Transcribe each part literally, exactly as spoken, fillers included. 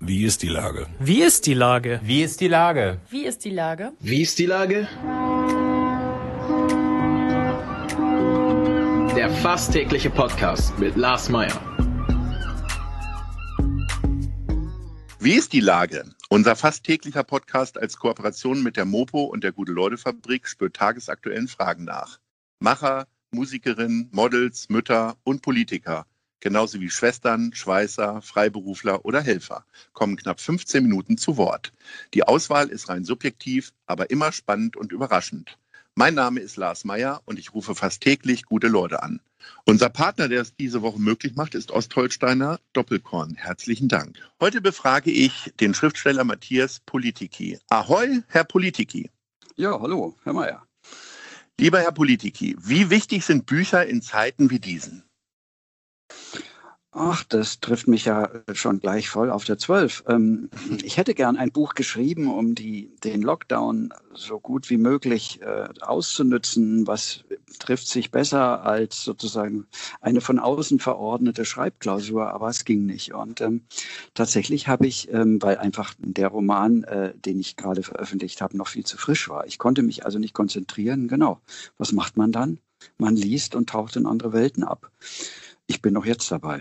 Wie ist die Lage? Wie ist die Lage? Wie ist die Lage? Wie ist die Lage? Wie ist die Lage? Der fast tägliche Podcast mit Lars Meyer. Wie ist die Lage? Unser fast täglicher Podcast als Kooperation mit der Mopo und der Gute-Leute-Fabrik spürt tagesaktuellen Fragen nach. Macher, Musikerinnen, Models, Mütter und Politiker, genauso wie Schwestern, Schweißer, Freiberufler oder Helfer, kommen knapp fünfzehn Minuten zu Wort. Die Auswahl ist rein subjektiv, aber immer spannend und überraschend. Mein Name ist Lars Meyer und ich rufe fast täglich gute Leute an. Unser Partner, der es diese Woche möglich macht, ist Ostholsteiner Doppelkorn. Herzlichen Dank. Heute befrage ich den Schriftsteller Matthias Politiki. Ahoi, Herr Politiki. Ja, hallo, Herr Meyer. Lieber Herr Politiki, wie wichtig sind Bücher in Zeiten wie diesen? Ach, das trifft mich ja schon gleich voll auf der Zwölf. Ähm, ich hätte gern ein Buch geschrieben, um die, den Lockdown so gut wie möglich äh, auszunützen. Was trifft sich besser als sozusagen eine von außen verordnete Schreibklausur, aber es ging nicht. Und ähm, tatsächlich habe ich, ähm, weil einfach der Roman, äh, den ich gerade veröffentlicht habe, noch viel zu frisch war. Ich konnte mich also nicht konzentrieren. Genau. Was macht man dann? Man liest und taucht in andere Welten ab. Ich bin noch jetzt dabei.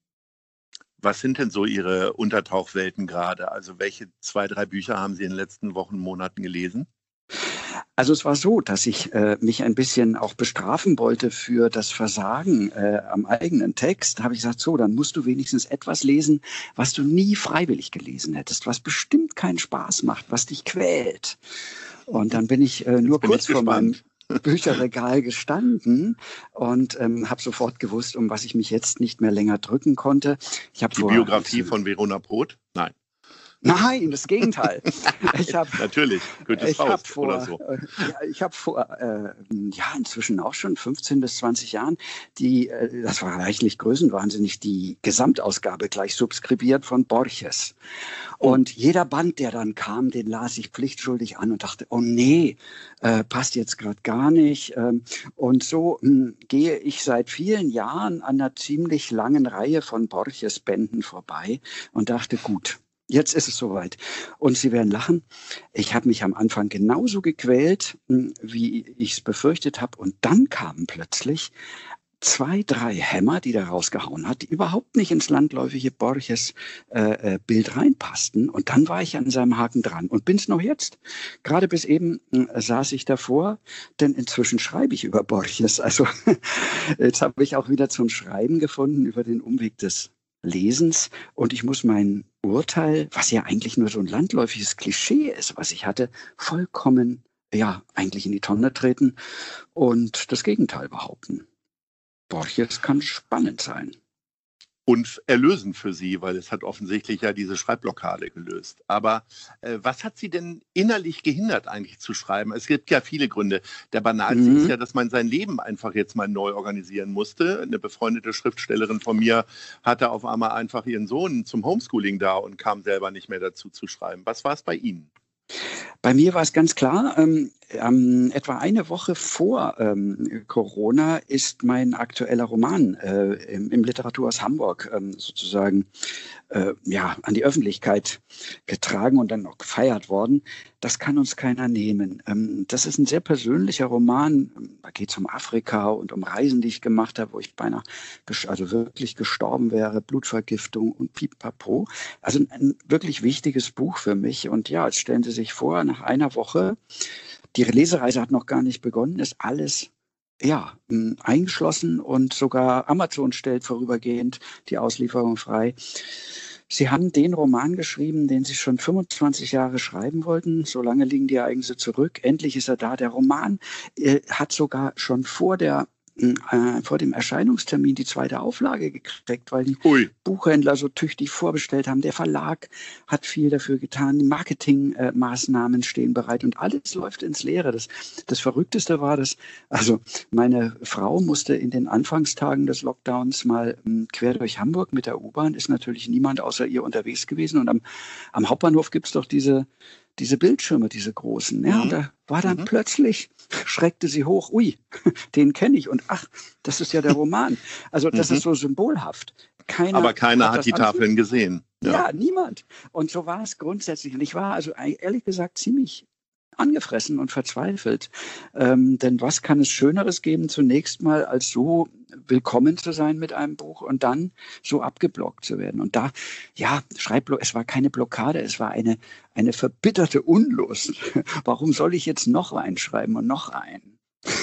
Was sind denn so Ihre Untertauchwelten gerade? Also welche zwei, drei Bücher haben Sie in den letzten Wochen, Monaten gelesen? Also es war so, dass ich äh, mich ein bisschen auch bestrafen wollte für das Versagen äh, am eigenen Text. Da habe ich gesagt, so, dann musst du wenigstens etwas lesen, was du nie freiwillig gelesen hättest, was bestimmt keinen Spaß macht, was dich quält. Und dann bin ich äh, nur bin kurz ich vor meinem Bücherregal gestanden und ähm, habe sofort gewusst, um was ich mich jetzt nicht mehr länger drücken konnte. Ich habe Die vor, Biografie von Verona Poth? Nein. Nein, das Gegenteil. Ich hab, Natürlich, Goethes ich hab Faust vor, oder so. äh, ja, ich habe vor, äh, ja, inzwischen auch schon fünfzehn bis zwanzig Jahren, die, äh, das war reichlich größenwahnsinnig, die Gesamtausgabe gleich subskribiert von Borges. Und jeder Band, der dann kam, den las ich pflichtschuldig an und dachte, oh nee, äh, passt jetzt gerade gar nicht. Ähm, und so mh, gehe ich seit vielen Jahren an einer ziemlich langen Reihe von Borges-Bänden vorbei und dachte, gut, jetzt ist es soweit. Und Sie werden lachen, ich habe mich am Anfang genauso gequält, wie ich es befürchtet habe. Und dann kamen plötzlich zwei, drei Hämmer, die da rausgehauen hat, die überhaupt nicht ins landläufige Borges-Bild äh, reinpassten. Und dann war ich an seinem Haken dran und bin es noch jetzt. Gerade bis eben äh, saß ich davor, denn inzwischen schreibe ich über Borges. Also jetzt habe ich auch wieder zum Schreiben gefunden über den Umweg des Lesens und ich muss mein Urteil, was ja eigentlich nur so ein landläufiges Klischee ist, was ich hatte, vollkommen, ja, eigentlich in die Tonne treten und das Gegenteil behaupten. Borges kann spannend sein. Und erlösend für Sie, weil es hat offensichtlich ja diese Schreibblockade gelöst. Aber äh, was hat Sie denn innerlich gehindert, eigentlich zu schreiben? Es gibt ja viele Gründe. Der banalste Mhm. ist ja, dass man sein Leben einfach jetzt mal neu organisieren musste. Eine befreundete Schriftstellerin von mir hatte auf einmal einfach ihren Sohn zum Homeschooling da und kam selber nicht mehr dazu zu schreiben. Was war es bei Ihnen? Bei mir war es ganz klar, ähm, ähm, etwa eine Woche vor ähm, Corona ist mein aktueller Roman äh, im, im Literaturhaus Hamburg ähm, sozusagen äh, ja, an die Öffentlichkeit getragen und dann auch gefeiert worden. Das kann uns keiner nehmen. Ähm, das ist ein sehr persönlicher Roman. Da geht es um Afrika und um Reisen, die ich gemacht habe, wo ich beinahe ges- also wirklich gestorben wäre, Blutvergiftung und Pipapo. Also ein, ein wirklich wichtiges Buch für mich. Und ja, jetzt stellen Sie sich vor, nach einer Woche, die Lesereise hat noch gar nicht begonnen, ist alles ja, mh, eingeschlossen und sogar Amazon stellt vorübergehend die Auslieferung frei. Sie haben den Roman geschrieben, den Sie schon fünfundzwanzig Jahre schreiben wollten. So lange liegen die Ereignisse zurück. Endlich ist er da. Der Roman äh, hat sogar schon vor der äh, vor dem Erscheinungstermin die zweite Auflage gekriegt, weil die Ui. Buchhändler so tüchtig vorbestellt haben. Der Verlag hat viel dafür getan. Die Marketingmaßnahmen äh, stehen bereit und alles läuft ins Leere. Das, das Verrückteste war das, also meine Frau musste in den Anfangstagen des Lockdowns mal ähm, quer durch Hamburg mit der U-Bahn, ist natürlich niemand außer ihr unterwegs gewesen und am, am Hauptbahnhof gibt es doch diese diese Bildschirme, diese großen. Ja, Mhm. und da war dann Mhm. plötzlich, schreckte sie hoch, ui, den kenne ich und ach, das ist ja der Roman. Also das Mhm. ist so symbolhaft. keiner Aber keiner hat, das die alles Tafeln gesehen. Ja. ja, niemand. Und so war es grundsätzlich. Und ich war also ehrlich gesagt ziemlich angefressen und verzweifelt. Ähm, denn was kann es Schöneres geben, zunächst mal als so willkommen zu sein mit einem Buch und dann so abgeblockt zu werden. Und da, ja, Schreibblock, es war keine Blockade, es war eine, eine verbitterte Unlust. Warum soll ich jetzt noch reinschreiben und noch einen?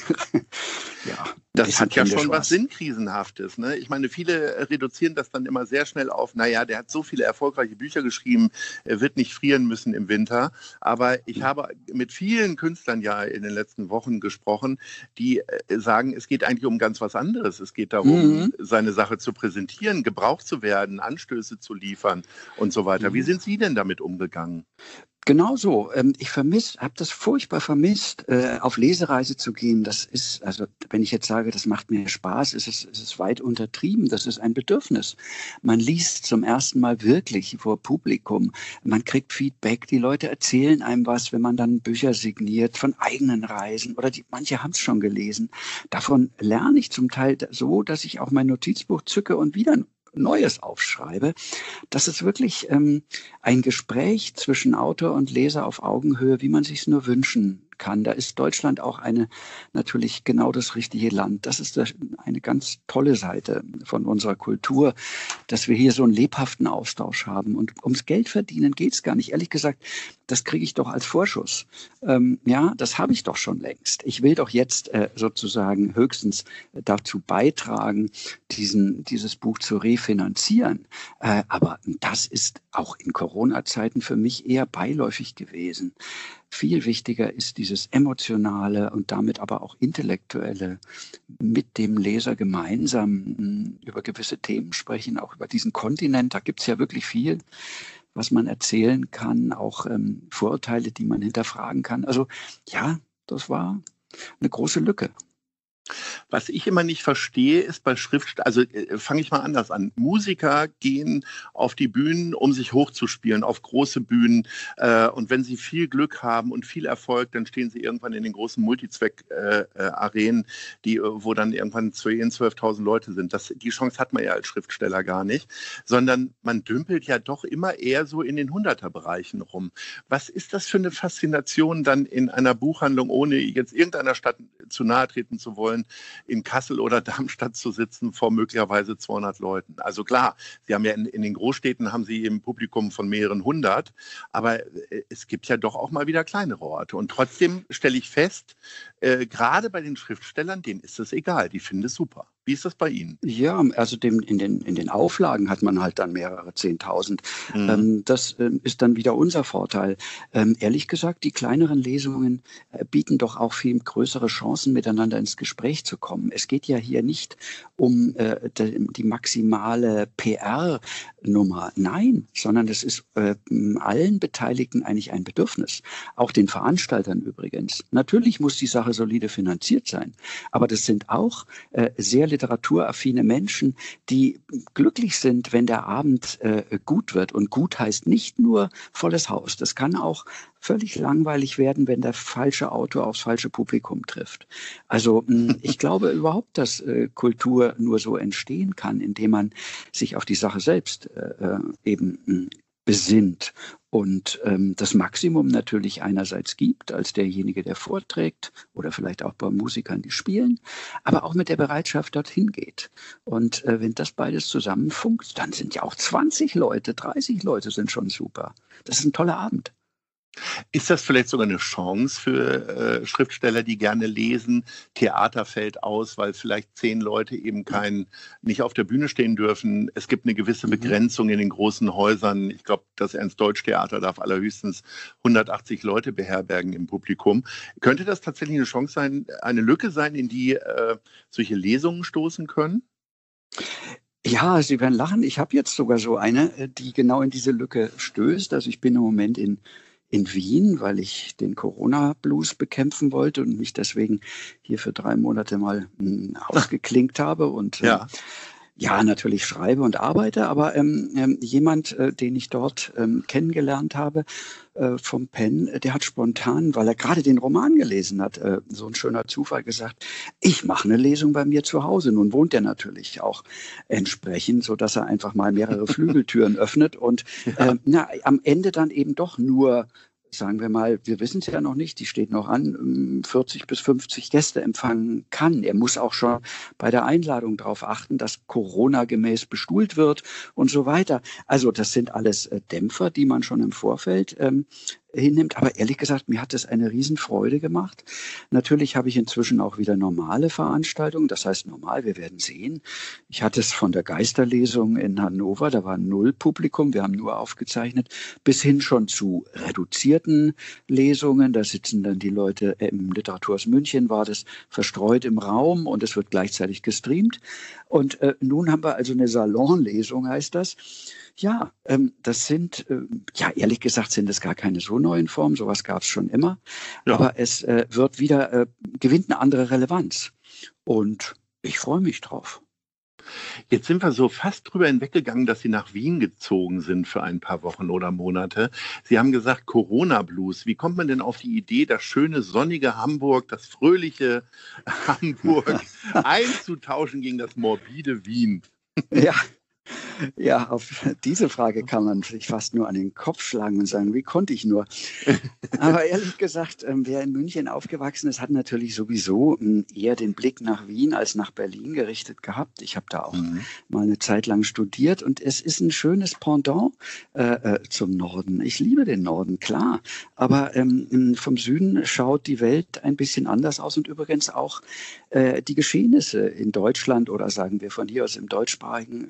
Ja, das hat ja schon was Sinnkrisenhaftes. Ne? Ich meine, viele reduzieren das dann immer sehr schnell auf, naja, der hat so viele erfolgreiche Bücher geschrieben, er wird nicht frieren müssen im Winter. Aber ich habe mit vielen Künstlern ja in den letzten Wochen gesprochen, die sagen, es geht eigentlich um ganz was anderes. Es geht darum, mhm. seine Sache zu präsentieren, gebraucht zu werden, Anstöße zu liefern und so weiter. Mhm. Wie sind Sie denn damit umgegangen? Genau so. Ich vermisse, habe das furchtbar vermisst, auf Lesereise zu gehen. Das ist, also wenn ich jetzt sage, das macht mir Spaß, ist es, ist es weit untertrieben. Das ist ein Bedürfnis. Man liest zum ersten Mal wirklich vor Publikum. Man kriegt Feedback. Die Leute erzählen einem was, wenn man dann Bücher signiert von eigenen Reisen oder die, manche haben es schon gelesen. Davon lerne ich zum Teil so, dass ich auch mein Notizbuch zücke und wieder Neues aufschreibe. Das ist wirklich ähm, ein Gespräch zwischen Autor und Leser auf Augenhöhe, wie man sich es nur wünschen kann. Da ist Deutschland auch eine natürlich genau das richtige Land. Das ist eine ganz tolle Seite von unserer Kultur, dass wir hier so einen lebhaften Austausch haben. Und ums Geld verdienen geht es gar nicht. Ehrlich gesagt, das kriege ich doch als Vorschuss. Ähm, ja, das habe ich doch schon längst. Ich will doch jetzt äh, sozusagen höchstens dazu beitragen, diesen, dieses Buch zu refinanzieren. Äh, aber das ist auch in Corona-Zeiten für mich eher beiläufig gewesen. Viel wichtiger ist dieses emotionale und damit aber auch intellektuelle mit dem Leser gemeinsam über gewisse Themen sprechen, auch über diesen Kontinent. Da gibt es ja wirklich viel, was man erzählen kann, auch ähm, Vorurteile, die man hinterfragen kann. Also ja, das war eine große Lücke. Was ich immer nicht verstehe, ist bei Schriftstellern, also äh, fange ich mal anders an. Musiker gehen auf die Bühnen, um sich hochzuspielen, auf große Bühnen. Äh, und wenn sie viel Glück haben und viel Erfolg, dann stehen sie irgendwann in den großen Multizweck-Arenen, äh, die, wo dann irgendwann zehntausend, zwölftausend Leute sind. Das, die Chance hat man ja als Schriftsteller gar nicht, sondern man dümpelt ja doch immer eher so in den Hunderter-Bereichen rum. Was ist das für eine Faszination dann in einer Buchhandlung, ohne jetzt irgendeiner Stadt zu nahe treten zu wollen, in Kassel oder Darmstadt zu sitzen vor möglicherweise zweihundert Leuten. Also klar, Sie haben ja in, in den Großstädten haben Sie im Publikum von mehreren hundert, aber es gibt ja doch auch mal wieder kleinere Orte. Und trotzdem stelle ich fest, äh, gerade bei den Schriftstellern, denen ist es egal, die finden es super. Wie ist das bei Ihnen? Ja, also dem, in, den, in den Auflagen hat man halt dann mehrere Zehntausend. Mhm. Ähm, das ähm, ist dann wieder unser Vorteil. Ähm, ehrlich gesagt, die kleineren Lesungen äh, bieten doch auch viel größere Chancen, miteinander ins Gespräch zu kommen. Es geht ja hier nicht um äh, die, die maximale P R-Nummer. Nein, sondern es ist äh, allen Beteiligten eigentlich ein Bedürfnis. Auch den Veranstaltern übrigens. Natürlich muss die Sache solide finanziert sein. Aber das sind auch äh, sehr literaturaffine Menschen, die glücklich sind, wenn der Abend äh, gut wird. Und gut heißt nicht nur volles Haus. Das kann auch völlig langweilig werden, wenn der falsche Autor aufs falsche Publikum trifft. Also ich glaube überhaupt, dass äh, Kultur nur so entstehen kann, indem man sich auf die Sache selbst äh, eben mh, besinnt und ähm, das Maximum natürlich einerseits gibt als derjenige, der vorträgt oder vielleicht auch bei Musikern, die spielen, aber auch mit der Bereitschaft dorthin geht. Und äh, wenn das beides zusammenfunkt, dann sind ja auch zwanzig Leute, dreißig Leute sind schon super. Das ist ein toller Abend. Ist das vielleicht sogar eine Chance für äh, Schriftsteller, die gerne lesen? Theater fällt aus, weil vielleicht zehn Leute eben kein, nicht auf der Bühne stehen dürfen. Es gibt eine gewisse Begrenzung in den großen Häusern. Ich glaube, das Ernst-Deutsch-Theater darf allerhöchstens hundertachtzig Leute beherbergen im Publikum. Könnte das tatsächlich eine Chance sein, eine Lücke sein, in die äh, solche Lesungen stoßen können? Ja, Sie werden lachen. Ich habe jetzt sogar so eine, die genau in diese Lücke stößt. Also ich bin im Moment in in Wien, weil ich den Corona-Blues bekämpfen wollte und mich deswegen hier für drei Monate mal mh, ausgeklinkt habe. Und äh, ja. Ja, natürlich schreibe und arbeite, aber ähm, ähm, jemand, äh, den ich dort ähm, kennengelernt habe äh, vom Penn, äh, der hat spontan, weil er gerade den Roman gelesen hat, äh, so ein schöner Zufall gesagt, ich mache eine Lesung bei mir zu Hause. Nun wohnt er natürlich auch entsprechend, so dass er einfach mal mehrere Flügeltüren öffnet und Ja. äh, na, am Ende dann eben doch nur, sagen wir mal, wir wissen es ja noch nicht, die steht noch an, ähm, vierzig bis fünfzig Gäste empfangen kann. Er muss auch schon bei der Einladung darauf achten, dass Corona-gemäß bestuhlt wird und so weiter. Also das sind alles äh, Dämpfer, die man schon im Vorfeld ähm, hinnimmt. Aber ehrlich gesagt, mir hat es eine Riesenfreude gemacht. Natürlich habe ich inzwischen auch wieder normale Veranstaltungen. Das heißt normal, wir werden sehen. Ich hatte es von der Geisterlesung in Hannover, da war null Publikum, wir haben nur aufgezeichnet, bis hin schon zu reduzierten Lesungen. Da sitzen dann die Leute, im Literaturhaus München war das verstreut im Raum und es wird gleichzeitig gestreamt. Und äh, nun haben wir also eine Salonlesung, heißt das. Ja, ähm, das sind, äh, ja, ehrlich gesagt, sind es gar keine so neuen Formen. Sowas gab es schon immer. Ja. Aber es äh, wird wieder, äh, gewinnt eine andere Relevanz. Und ich freue mich drauf. Jetzt sind wir so fast drüber hinweggegangen, dass Sie nach Wien gezogen sind für ein paar Wochen oder Monate. Sie haben gesagt Corona-Blues. Wie kommt man denn auf die Idee, das schöne, sonnige Hamburg, das fröhliche Hamburg einzutauschen gegen das morbide Wien? Ja. Ja, auf diese Frage kann man sich fast nur an den Kopf schlagen und sagen, wie konnte ich nur? Aber ehrlich gesagt, ähm, wer in München aufgewachsen ist, hat natürlich sowieso ähm, eher den Blick nach Wien als nach Berlin gerichtet gehabt. Ich habe da auch Mhm. mal eine Zeit lang studiert und es ist ein schönes Pendant äh, äh, zum Norden. Ich liebe den Norden, klar, aber ähm, vom Süden schaut die Welt ein bisschen anders aus und übrigens auch äh, die Geschehnisse in Deutschland oder sagen wir von hier aus im deutschsprachigen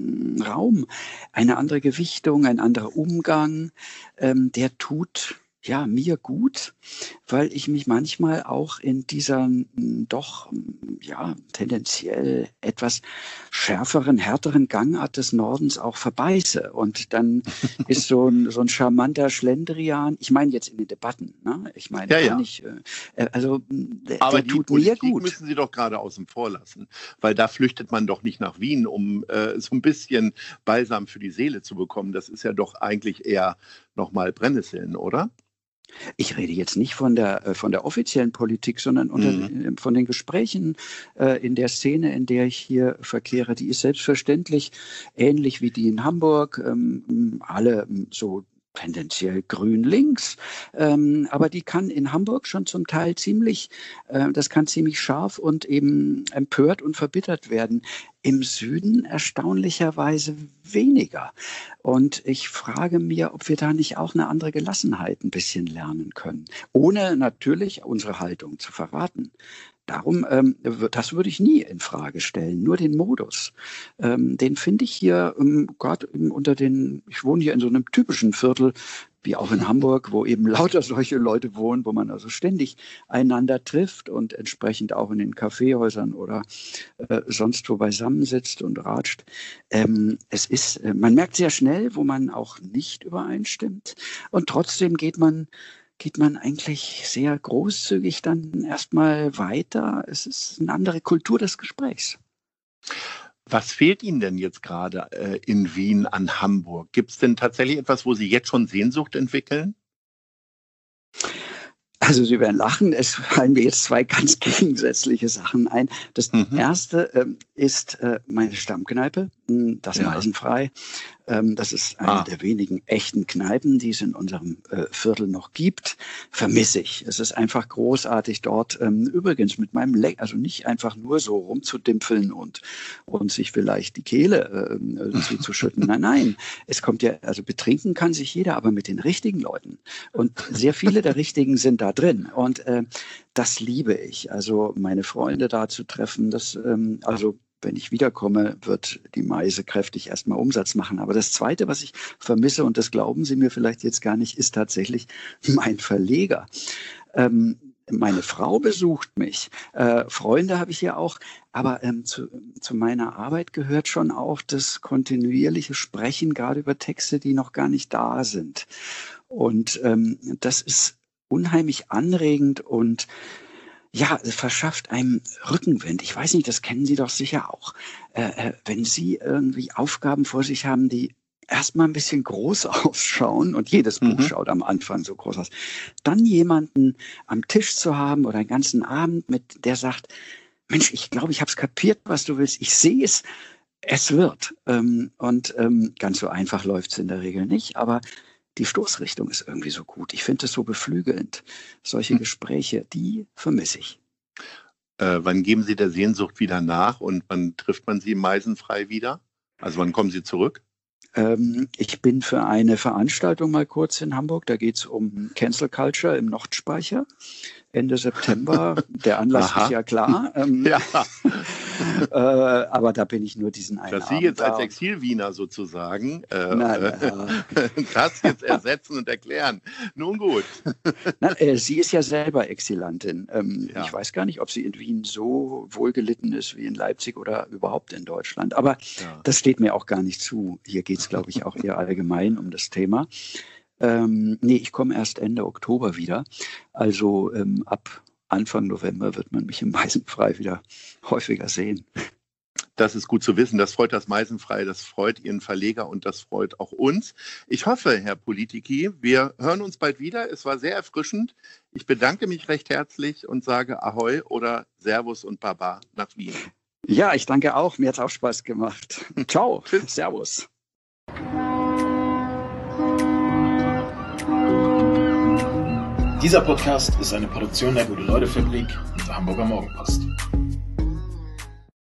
Raum, eine andere Gewichtung, ein anderer Umgang, ähm, der tut ja mir gut, weil ich mich manchmal auch in dieser m, doch m, ja tendenziell etwas schärferen, härteren Gangart des Nordens auch verbeiße. Und dann ist so ein, so ein charmanter Schlendrian, ich meine jetzt in den Debatten, ne? Ich meine Ja, gar ja. nicht, äh, also der, Aber der die tut mir Politik gut. müssen Sie doch gerade außen vor lassen, weil da flüchtet man doch nicht nach Wien, um äh, so ein bisschen Balsam für die Seele zu bekommen. Das ist ja doch eigentlich eher nochmal Brennnesseln, oder? Ich rede jetzt nicht von der, äh, von der offiziellen Politik, sondern unter, Mhm. äh, von den Gesprächen äh, in der Szene, in der ich hier verkehre. Die ist selbstverständlich ähnlich wie die in Hamburg, ähm, alle ähm, so tendenziell grün-links, ähm, aber die kann in Hamburg schon zum Teil ziemlich, äh, das kann ziemlich scharf und eben empört und verbittert werden. Im Süden erstaunlicherweise weniger. Und ich frage mir, ob wir da nicht auch eine andere Gelassenheit ein bisschen lernen können, ohne natürlich unsere Haltung zu verraten. Darum, ähm, w- das würde ich nie in Frage stellen, nur den Modus. Ähm, den finde ich hier ähm, gerade eben unter den, ich wohne hier in so einem typischen Viertel, wie auch in Hamburg, wo eben lauter solche Leute wohnen, wo man also ständig einander trifft und entsprechend auch in den Kaffeehäusern oder äh, sonst wo beisammensitzt und ratscht. Ähm, es ist, äh, man merkt sehr schnell, wo man auch nicht übereinstimmt und trotzdem geht man geht man eigentlich sehr großzügig dann erstmal weiter. Es ist eine andere Kultur des Gesprächs. Was fehlt Ihnen denn jetzt gerade äh, in Wien an Hamburg? Gibt es denn tatsächlich etwas, wo Sie jetzt schon Sehnsucht entwickeln? Also Sie werden lachen, es fallen mir jetzt zwei ganz gegensätzliche Sachen ein. Das Mhm. erste ähm, ist äh, meine Stammkneipe, mh, das Ja. Meisenfrei. Ähm, das ist eine Ah. der wenigen echten Kneipen, die es in unserem äh, Viertel noch gibt. Vermisse ich. Es ist einfach großartig dort. Ähm, übrigens mit meinem Leck, also nicht einfach nur so rumzudimpfeln und, und sich vielleicht die Kehle äh, zuzuschütten. Nein, nein. Es kommt ja, also betrinken kann sich jeder, aber mit den richtigen Leuten. Und sehr viele der richtigen sind da drin. Und äh, das liebe ich. Also meine Freunde da zu treffen, das, ähm, also wenn ich wiederkomme, wird die Meise kräftig erstmal Umsatz machen. Aber das Zweite, was ich vermisse, und das glauben Sie mir vielleicht jetzt gar nicht, ist tatsächlich mein Verleger. Ähm, meine Frau besucht mich. Äh, Freunde habe ich ja auch. Aber ähm, zu, zu meiner Arbeit gehört schon auch das kontinuierliche Sprechen, gerade über Texte, die noch gar nicht da sind. Und ähm, das ist unheimlich anregend und ja, es verschafft einem Rückenwind. Ich weiß nicht, das kennen Sie doch sicher auch. Äh, äh, wenn Sie irgendwie Aufgaben vor sich haben, die erstmal ein bisschen groß ausschauen, und jedes Buch mhm. schaut am Anfang so groß aus, dann jemanden am Tisch zu haben oder einen ganzen Abend, mit der sagt, Mensch, ich glaube, ich habe es kapiert, was du willst. Ich sehe es, es wird. Ähm, und ähm, ganz so einfach läuft es in der Regel nicht, aber die Stoßrichtung ist irgendwie so gut. Ich finde es so beflügelnd. Solche mhm. Gespräche, die vermisse ich. Äh, wann geben Sie der Sehnsucht wieder nach und wann trifft man Sie im Meisenfrei wieder? Also wann kommen Sie zurück? Ähm, ich bin für eine Veranstaltung mal kurz in Hamburg. Da geht es um Cancel Culture im Nordspeicher. Ende September. Der Anlass Aha. ist ja klar. Ähm, ja. äh, aber da bin ich nur diesen einen Dass Abend Sie jetzt da. als Exil-Wiener sozusagen äh, na, na. das jetzt ersetzen und erklären. Nun gut. Na, äh, sie ist ja selber Exilantin. Ähm, ja. Ich weiß gar nicht, ob sie in Wien so wohlgelitten ist wie in Leipzig oder überhaupt in Deutschland. Aber ja. das steht mir auch gar nicht zu. Hier geht es, glaube ich, auch eher allgemein um das Thema. Ähm, nee, ich komme erst Ende Oktober wieder. Also ähm, ab Anfang November wird man mich im Meisenfrei wieder häufiger sehen. Das ist gut zu wissen. Das freut das Meisenfrei, das freut Ihren Verleger und das freut auch uns. Ich hoffe, Herr Politiki, wir hören uns bald wieder. Es war sehr erfrischend. Ich bedanke mich recht herzlich und sage Ahoi oder Servus und Baba nach Wien. Ja, ich danke auch. Mir hat es auch Spaß gemacht. Ciao. Tschüss. Servus. Dieser Podcast ist eine Produktion der Gute-Leute-Fabrik und der Hamburger Morgenpost.